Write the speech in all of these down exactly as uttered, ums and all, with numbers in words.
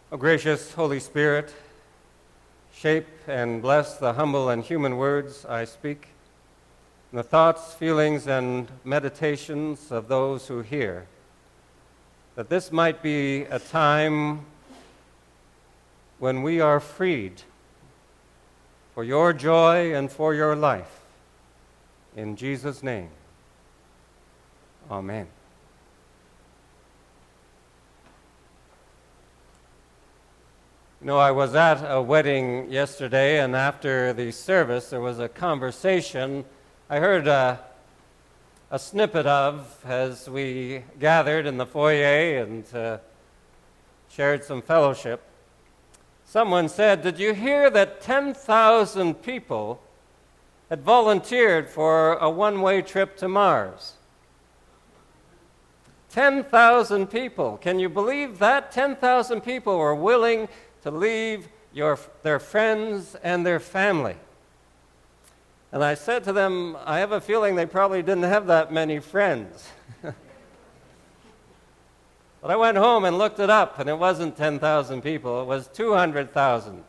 O gracious Holy Spirit, shape and bless the humble and human words I speak, and the thoughts, feelings, and meditations of those who hear, that this might be a time when we are freed for your joy and for your life. In Jesus' name, amen. You know, I was at a wedding yesterday, and after the service, there was a conversation I heard a, a snippet of as we gathered in the foyer and uh, shared some fellowship. Someone said, "Did you hear that ten thousand people had volunteered for a one-way trip to Mars?" ten thousand people. Can you believe that? ten thousand people were willing to leave your, their friends and their family. And I said to them, I have a feeling they probably didn't have that many friends. But I went home and looked it up, and it wasn't ten thousand people, it was two hundred thousand.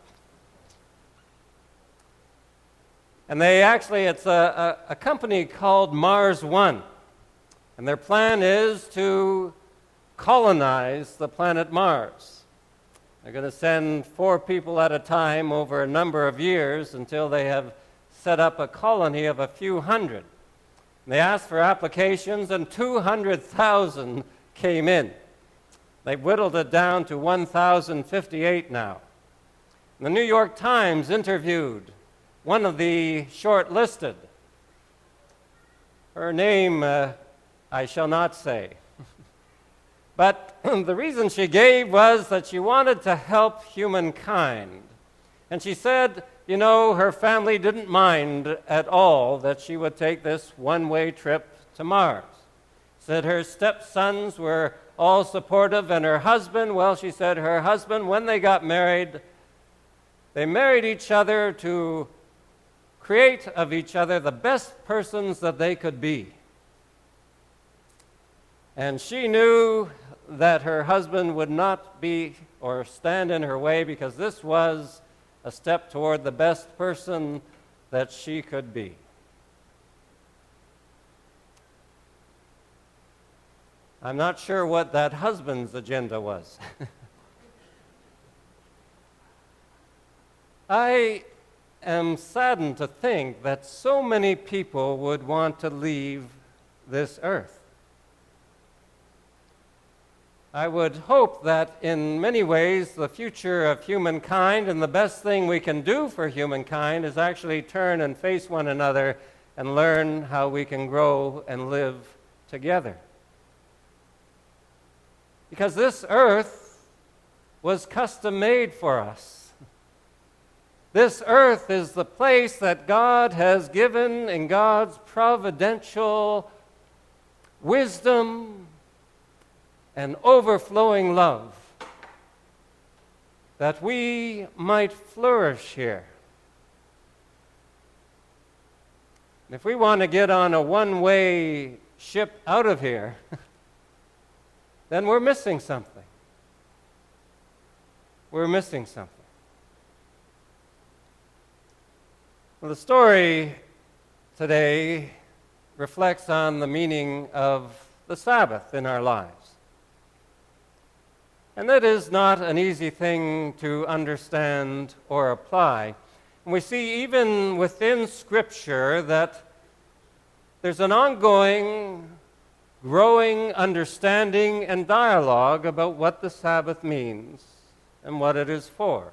And they actually, it's a, a, a company called Mars One, and their plan is to colonize the planet Mars. They're going to send four people at a time over a number of years until they have set up a colony of a few hundred. And they asked for applications, and two hundred thousand came in. They whittled it down to one thousand fifty-eight now. The New York Times interviewed one of the shortlisted. Her name uh, I shall not say. But the reason she gave was that she wanted to help humankind. And she said, you know, her family didn't mind at all that she would take this one-way trip to Mars. Said her stepsons were all supportive, and her husband, well, she said her husband, when they got married, they married each other to create of each other the best persons that they could be. And she knew that her husband would not be or stand in her way, because this was a step toward the best person that she could be. I'm not sure what that husband's agenda was. I am saddened to think that so many people would want to leave this earth. I would hope that in many ways the future of humankind and the best thing we can do for humankind is actually turn and face one another and learn how we can grow and live together. Because this earth was custom made for us. This earth is the place that God has given in God's providential wisdom and overflowing love, that we might flourish here. And if we want to get on a one-way ship out of here, then we're missing something. We're missing something. Well, the story today reflects on the meaning of the Sabbath in our lives. And that is not an easy thing to understand or apply. And we see even within Scripture that there's an ongoing, growing understanding and dialogue about what the Sabbath means and what it is for.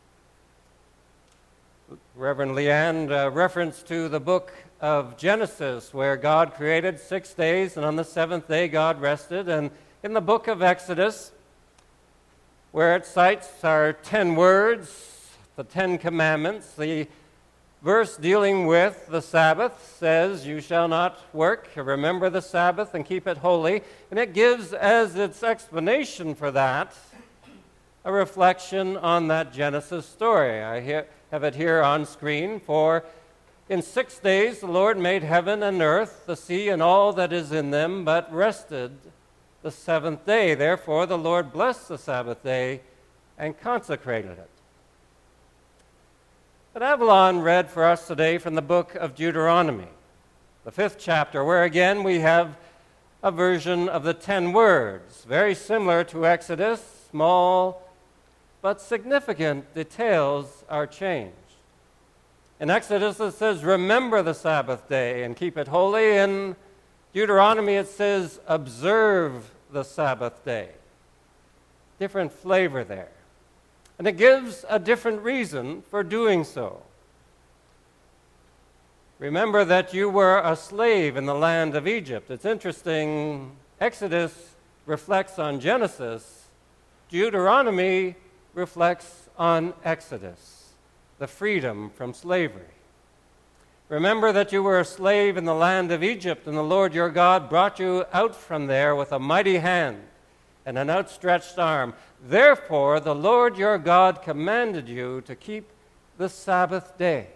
Reverend Leanne uh, reference to the book of Genesis, where God created six days, and on the seventh day God rested. And in the book of Exodus, where it cites our ten words, the Ten Commandments, the verse dealing with the Sabbath says, you shall not work, remember the Sabbath and keep it holy. And it gives as its explanation for that a reflection on that Genesis story. I hear, have it here on screen. For in six days the Lord made heaven and earth, the sea and all that is in them, but rested the seventh day. Therefore the Lord blessed the Sabbath day and consecrated it. But Avalon read for us today from the book of Deuteronomy, the fifth chapter, where again we have a version of the ten words, very similar to Exodus. Small but significant details are changed. In Exodus it says, remember the Sabbath day and keep it holy. In Deuteronomy it says, observe the Sabbath day. Different flavor there. And it gives a different reason for doing so. Remember that you were a slave in the land of Egypt. It's interesting, Exodus reflects on Genesis. Deuteronomy reflects on Exodus, the freedom from slavery. Remember that you were a slave in the land of Egypt, and the Lord your God brought you out from there with a mighty hand and an outstretched arm. Therefore, the Lord your God commanded you to keep the Sabbath day.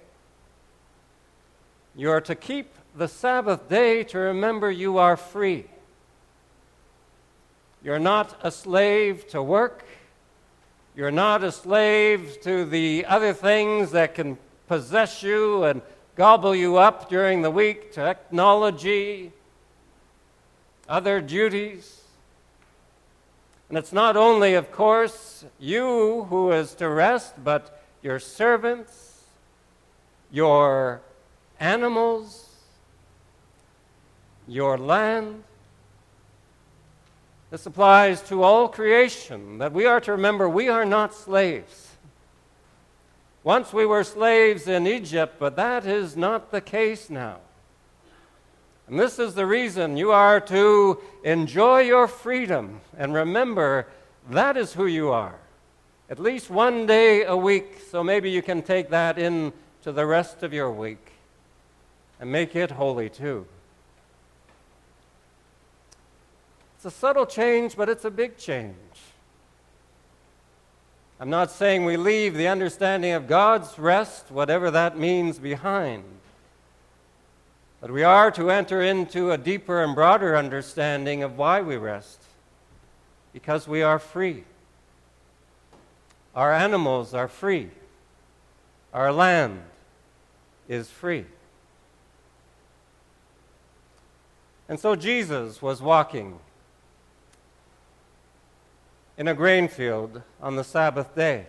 You are to keep the Sabbath day to remember you are free. You're not a slave to work. You're not a slave to the other things that can possess you and gobble you up during the week, technology, other duties. And it's not only, of course, you who is to rest, but your servants, your animals, your land. This applies to all creation, that we are to remember we are not slaves. Once we were slaves in Egypt, but that is not the case now. And this is the reason you are to enjoy your freedom and remember that is who you are. At least one day a week, so maybe you can take that into the rest of your week and make it holy too. It's a subtle change, but it's a big change. I'm not saying we leave the understanding of God's rest, whatever that means, behind. But we are to enter into a deeper and broader understanding of why we rest. Because we are free. Our animals are free. Our land is free. And so Jesus was walking in a grain field on the Sabbath day.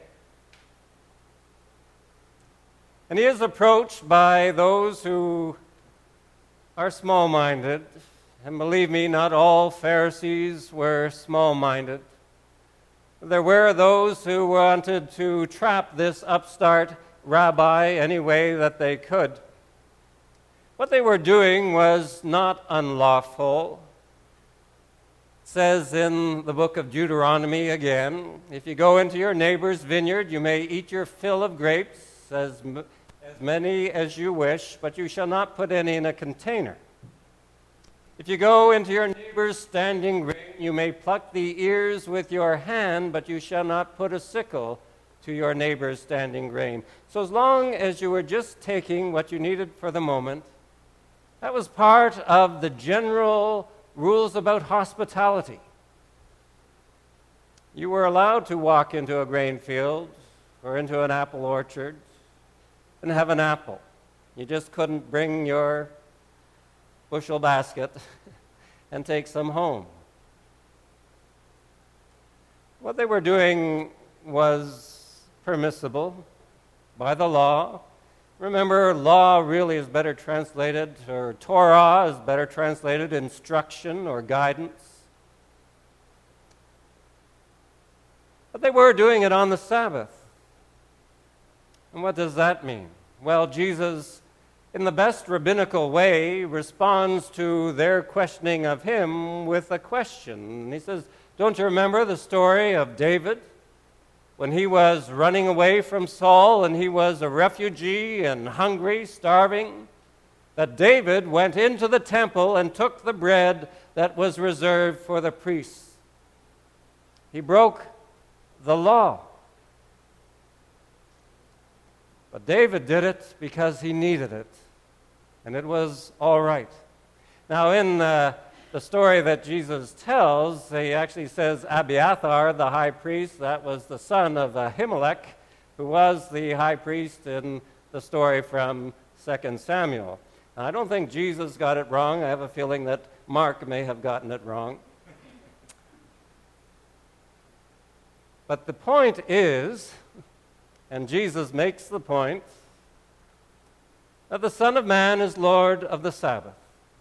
And he is approached by those who are small-minded. And believe me, not all Pharisees were small-minded. There were those who wanted to trap this upstart rabbi any way that they could. What they were doing was not unlawful. It says in the book of Deuteronomy again, if you go into your neighbor's vineyard, you may eat your fill of grapes, as, as many as you wish, but you shall not put any in a container. If you go into your neighbor's standing grain, you may pluck the ears with your hand, but you shall not put a sickle to your neighbor's standing grain. So as long as you were just taking what you needed for the moment, that was part of the general rules about hospitality. You were allowed to walk into a grain field or into an apple orchard and have an apple. You just couldn't bring your bushel basket and take some home. What they were doing was permissible by the law. Remember, law really is better translated, or Torah is better translated instruction or guidance. But they were doing it on the Sabbath. And what does that mean? Well, Jesus, in the best rabbinical way, responds to their questioning of him with a question. He says, don't you remember the story of David? When he was running away from Saul and he was a refugee and hungry, starving, that David went into the temple and took the bread that was reserved for the priests. He broke the law. But David did it because he needed it, and it was all right. Now, in uh, the story that Jesus tells, he actually says Abiathar, the high priest, that was the son of Ahimelech, who was the high priest in the story from Second Samuel. And I don't think Jesus got it wrong. I have a feeling that Mark may have gotten it wrong. But the point is, and Jesus makes the point, that the Son of Man is Lord of the Sabbath.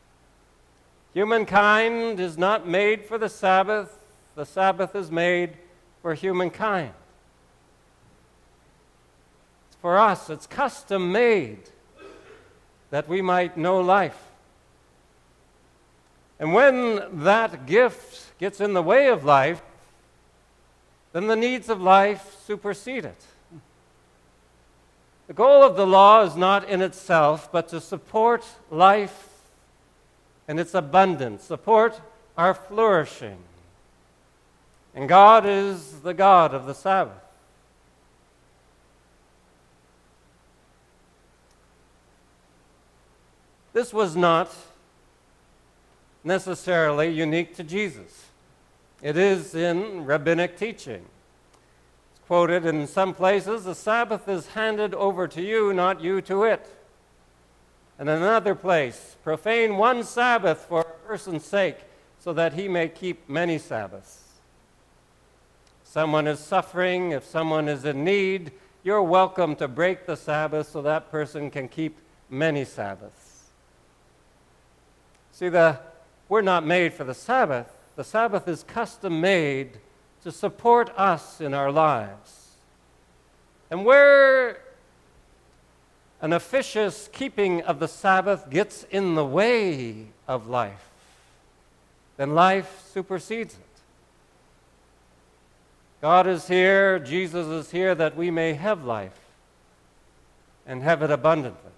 Humankind is not made for the Sabbath. The Sabbath is made for humankind. It's for us. It's custom made that we might know life. And when that gift gets in the way of life, then the needs of life supersede it. The goal of the law is not in itself, but to support life and its abundance, support our flourishing. And God is the God of the Sabbath. This was not necessarily unique to Jesus. It is in rabbinic teaching. It's quoted in some places, the Sabbath is handed over to you, not you to it. And in another place, profane one Sabbath for a person's sake, so that he may keep many Sabbaths. If someone is suffering, if someone is in need, you're welcome to break the Sabbath so that person can keep many Sabbaths. See, the, we're not made for the Sabbath. The Sabbath is custom made to support us in our lives. And where an officious keeping of the Sabbath gets in the way of life, then life supersedes it. God is here, Jesus is here, that we may have life and have it abundantly.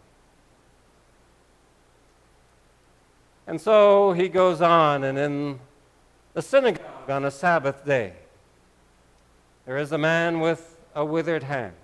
And so he goes on, and in the synagogue on a Sabbath day, there is a man with a withered hand.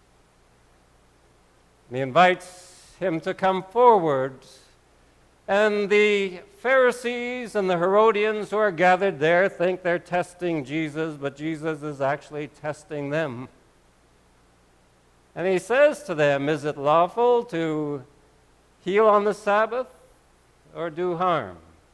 And he invites him to come forward. And the Pharisees and the Herodians who are gathered there think they're testing Jesus, but Jesus is actually testing them. And he says to them, is it lawful to heal on the Sabbath or do harm?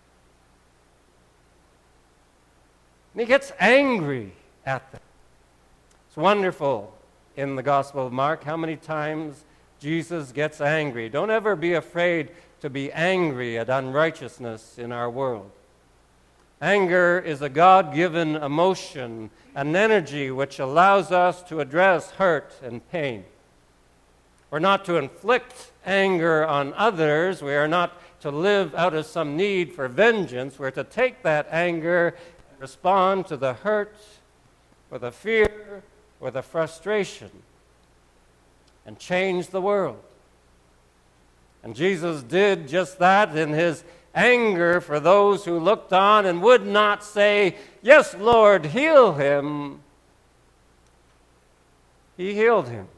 And he gets angry at them. It's wonderful in the Gospel of Mark how many times Jesus gets angry. Don't ever be afraid to be angry at unrighteousness in our world. Anger is a God-given emotion, an energy which allows us to address hurt and pain. We're not to inflict anger on others. We are not to live out of some need for vengeance. We're to take that anger and respond to the hurt or the fear or the frustration and change the world. And Jesus did just that in his anger for those who looked on and would not say, yes, Lord, heal him. He healed him.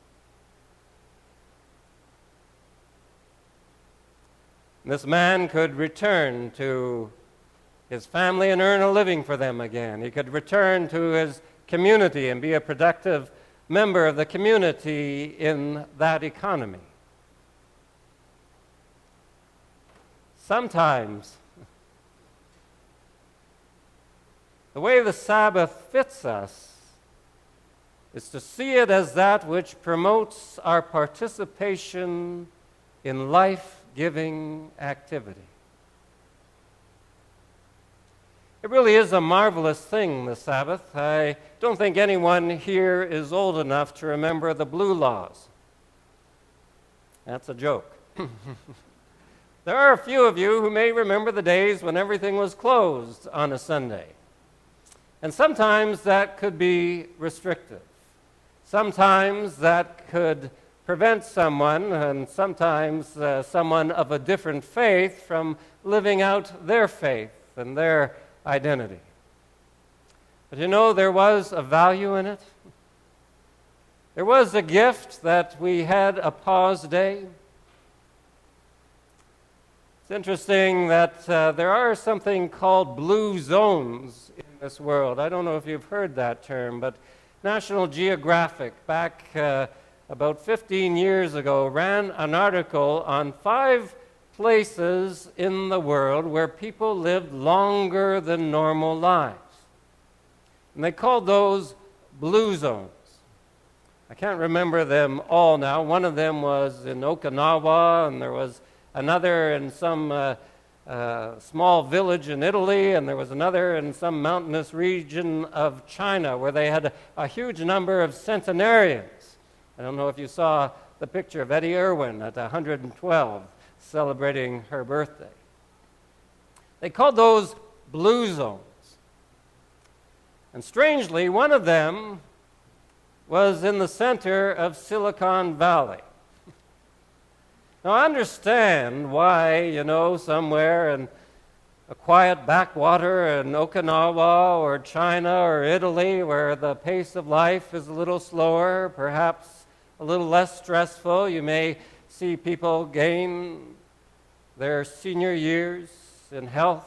This man could return to his family and earn a living for them again. He could return to his community and be a productive member of the community in that economy. Sometimes, the way the Sabbath fits us is to see it as that which promotes our participation in life-giving activity. It really is a marvelous thing, the Sabbath. I don't think anyone here is old enough to remember the blue laws. That's a joke. There are a few of you who may remember the days when everything was closed on a Sunday. And sometimes that could be restrictive. Sometimes that could prevent someone, and sometimes uh, someone of a different faith, from living out their faith and their identity. But you know, there was a value in it. There was a gift that we had a pause day. It's interesting that uh, there are something called blue zones in this world. I don't know if you've heard that term, but National Geographic, back uh, about fifteen years ago, ran an article on five places in the world where people lived longer than normal lives. And they called those blue zones. I can't remember them all now. One of them was in Okinawa, and there was another in some uh, uh, small village in Italy, and there was another in some mountainous region of China where they had a, a huge number of centenarians. I don't know if you saw the picture of Eddie Irwin at one hundred twelve celebrating her birthday. They called those blue zones. And strangely, one of them was in the center of Silicon Valley. Now, I understand why, you know, somewhere in a quiet backwater in Okinawa or China or Italy where the pace of life is a little slower, perhaps a little less stressful, you may see people gain their senior years in health.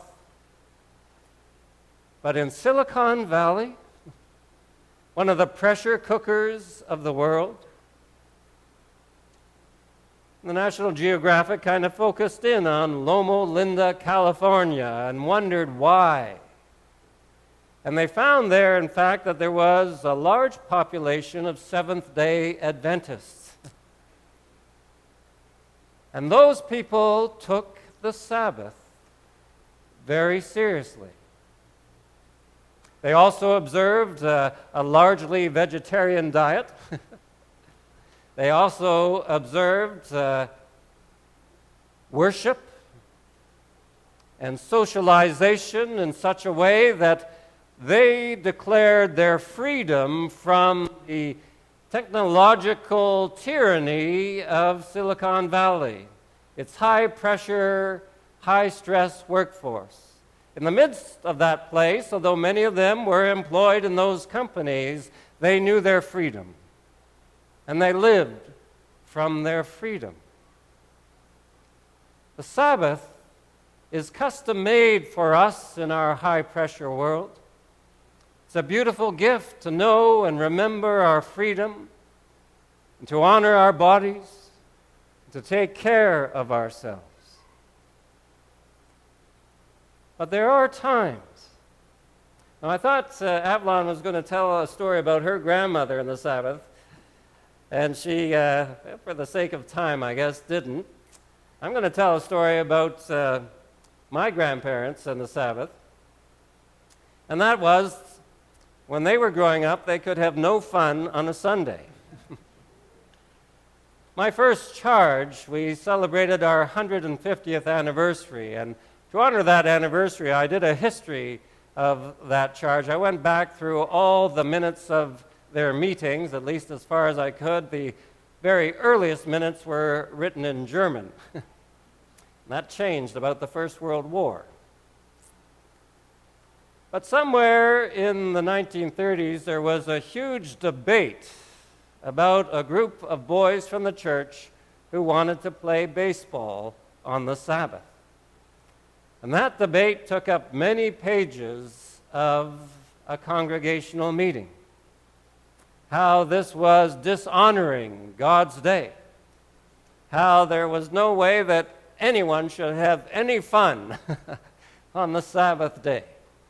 But in Silicon Valley, one of the pressure cookers of the world, the National Geographic kind of focused in on Loma Linda, California, and wondered why. And they found there, in fact, that there was a large population of Seventh-day Adventists. And those people took the Sabbath very seriously. They also observed uh, a largely vegetarian diet. They also observed uh, worship and socialization in such a way that they declared their freedom from the technological tyranny of Silicon Valley, its high-pressure, high-stress workforce. In the midst of that place, although many of them were employed in those companies, they knew their freedom. And they lived from their freedom. The Sabbath is custom-made for us in our high-pressure world. It's a beautiful gift to know and remember our freedom, and to honor our bodies, and to take care of ourselves. But there are times. Now, I thought uh, Avalon was going to tell a story about her grandmother in the Sabbath, and she, uh, for the sake of time, I guess, didn't. I'm going to tell a story about uh, my grandparents and the Sabbath. And that was, when they were growing up, they could have no fun on a Sunday. My first charge, we celebrated our one hundred fiftieth anniversary, and to honor that anniversary, I did a history of that charge. I went back through all the minutes of their meetings, at least as far as I could. The very earliest minutes were written in German. That changed about the First World War. But somewhere in the nineteen thirties, there was a huge debate about a group of boys from the church who wanted to play baseball on the Sabbath. And that debate took up many pages of a congregational meeting. How this was dishonoring God's day. How there was no way that anyone should have any fun on the Sabbath day.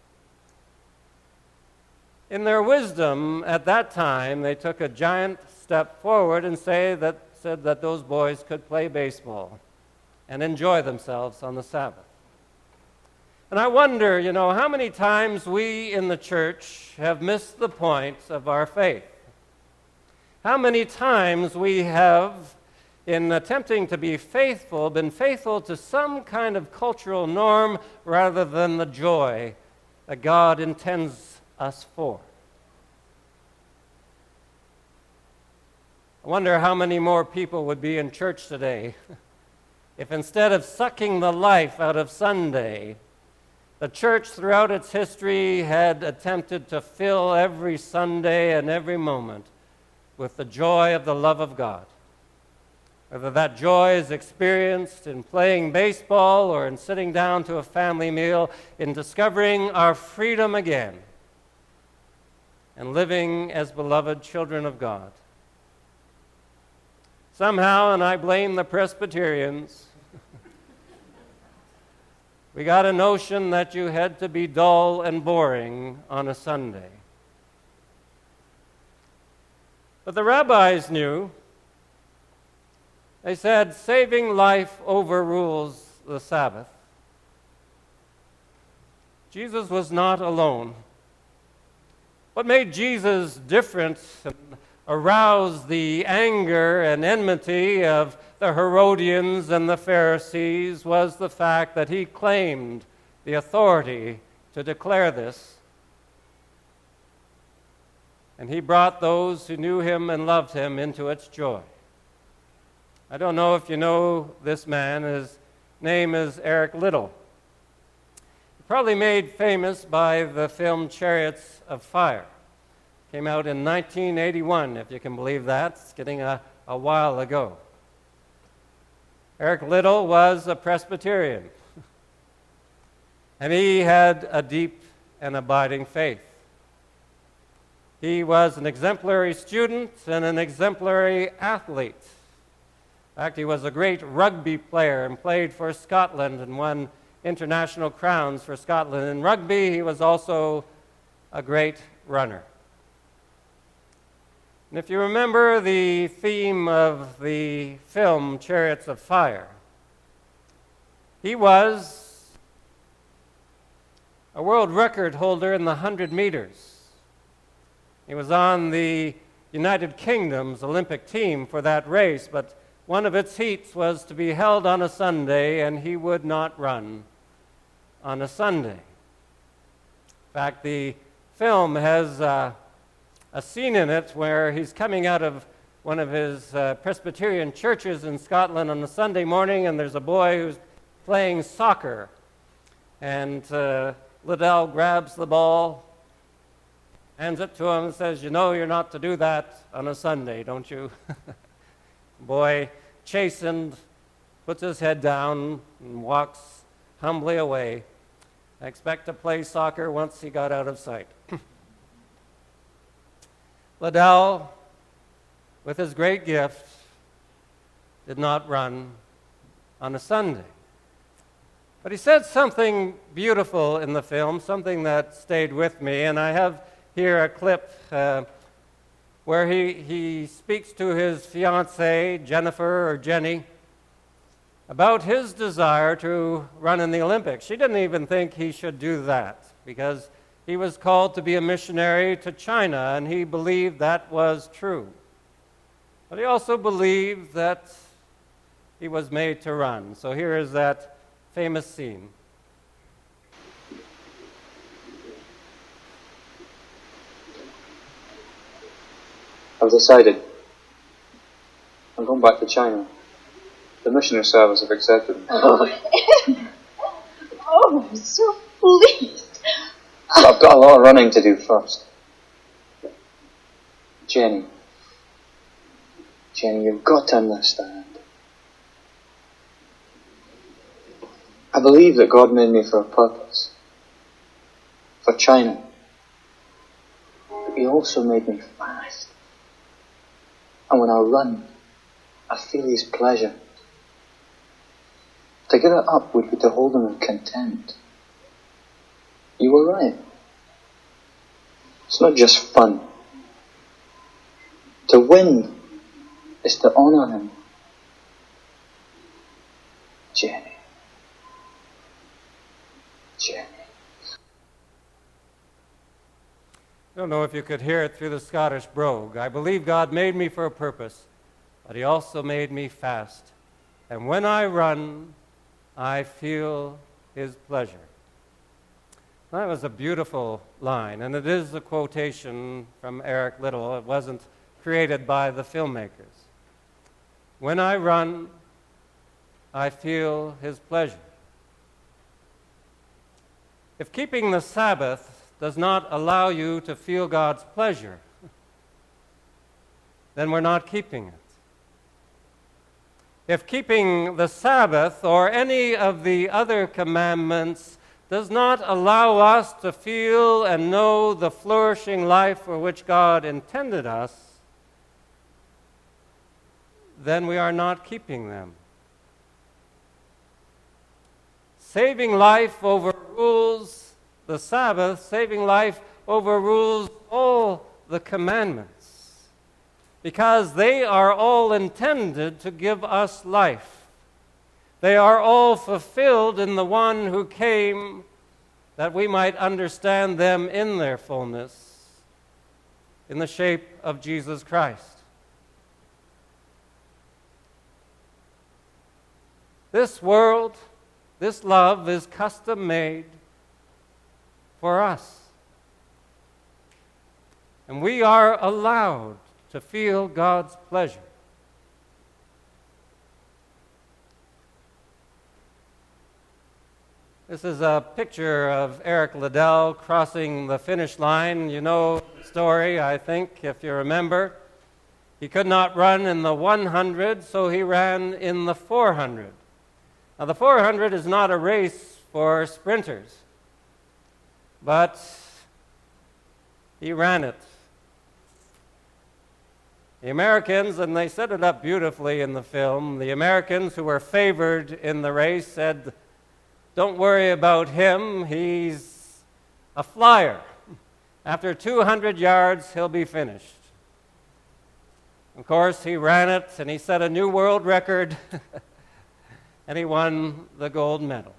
In their wisdom at that time, they took a giant step forward and say that, said that those boys could play baseball and enjoy themselves on the Sabbath. And I wonder, you know, how many times we in the church have missed the point of our faith. How many times we have, in attempting to be faithful, been faithful to some kind of cultural norm rather than the joy that God intends us for. I wonder how many more people would be in church today if instead of sucking the life out of Sunday, the church throughout its history had attempted to fill every Sunday and every moment with the joy of the love of God. Whether that joy is experienced in playing baseball or in sitting down to a family meal, in discovering our freedom again and living as beloved children of God. Somehow, and I blame the Presbyterians, we got a notion that you had to be dull and boring on a Sunday. But the rabbis knew. They said, saving life overrules the Sabbath. Jesus was not alone. What made Jesus different and aroused the anger and enmity of the Herodians and the Pharisees was the fact that he claimed the authority to declare this. And he brought those who knew him and loved him into its joy. I don't know if you know this man. His name is Eric Liddell. Probably made famous by the film Chariots of Fire. Came out in nineteen eighty-one, if you can believe that. It's getting a, a while ago. Eric Liddell was a Presbyterian, and he had a deep and abiding faith. He was an exemplary student and an exemplary athlete. In fact, he was a great rugby player and played for Scotland and won international crowns for Scotland. In rugby, he was also a great runner. And if you remember the theme of the film Chariots of Fire, he was a world record holder in the one hundred meters. He was on the United Kingdom's Olympic team for that race, but one of its heats was to be held on a Sunday, and he would not run on a Sunday. In fact, the film has uh, a scene in it where he's coming out of one of his uh, Presbyterian churches in Scotland on a Sunday morning, and there's a boy who's playing soccer. And uh, Liddell grabs the ball, hands it to him, and says, "You know you're not to do that on a Sunday, don't you?" Boy, chastened, puts his head down and walks humbly away. I expect to play soccer once he got out of sight. Liddell, with his great gift, did not run on a Sunday. But he said something beautiful in the film, something that stayed with me, and I have here a clip uh, where he, he speaks to his fiancée, Jennifer or Jenny, about his desire to run in the Olympics. She didn't even think he should do that because he was called to be a missionary to China, and he believed that was true. But he also believed that he was made to run. So here is that famous scene. I've decided. I'm going back to China. The missionary service have accepted me. Oh, oh I'm so pleased. But I've got a lot of running to do first. Jenny. Jenny, you've got to understand. I believe that God made me for a purpose. For China. But He also made me fast. And when I run, I feel His pleasure. To give it up would be to hold Him in contempt. You were right. It's not just fun. To win is to honor Him. Jenny. Jenny. I don't know if you could hear it through the Scottish brogue. I believe God made me for a purpose, but He also made me fast. And when I run, I feel His pleasure. That was a beautiful line, and it is a quotation from Eric Liddell. It wasn't created by the filmmakers. When I run, I feel His pleasure. If keeping the Sabbath does not allow you to feel God's pleasure, then we're not keeping it. If keeping the Sabbath or any of the other commandments does not allow us to feel and know the flourishing life for which God intended us, then we are not keeping them. Saving life overrules the Sabbath. Saving life overrules all the commandments, because they are all intended to give us life. They are all fulfilled in the one who came that we might understand them in their fullness, in the shape of Jesus Christ. This world, this love is custom made for us. And we are allowed to feel God's pleasure. This is a picture of Eric Liddell crossing the finish line. You know the story, I think, if you remember. He could not run in the one hundred, so he ran in the four hundred. Now, the four hundred is not a race for sprinters, but he ran it. The Americans, and they set it up beautifully in the film, the Americans who were favored in the race said, "Don't worry about him, he's a flyer. After two hundred yards, he'll be finished." Of course, he ran it, and he set a new world record, and he won the gold medal.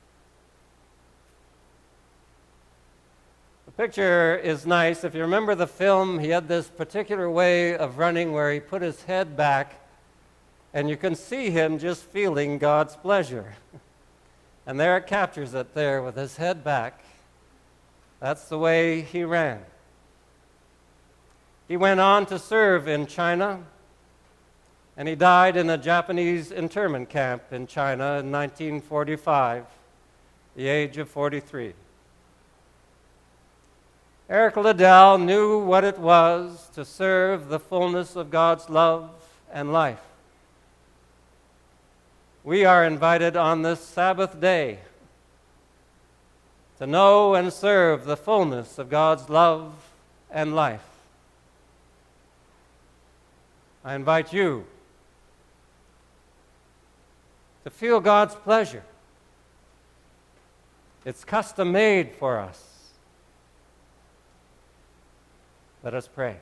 The picture is nice. If you remember the film, he had this particular way of running where he put his head back, and you can see him just feeling God's pleasure. And there it captures it there with his head back. That's the way he ran. He went on to serve in China, and he died in a Japanese internment camp in China in nineteen forty-five, the age of forty-three. Eric Liddell knew what it was to serve the fullness of God's love and life. We are invited on this Sabbath day to know and serve the fullness of God's love and life. I invite you to feel God's pleasure. It's custom made for us. Let us pray.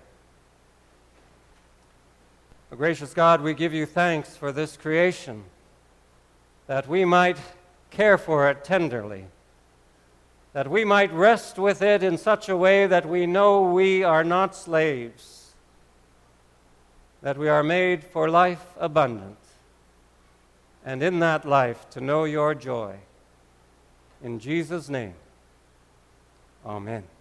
O gracious God, we give you thanks for this creation, that we might care for it tenderly, that we might rest with it in such a way that we know we are not slaves, that we are made for life abundant, and in that life to know your joy. In Jesus' name, amen.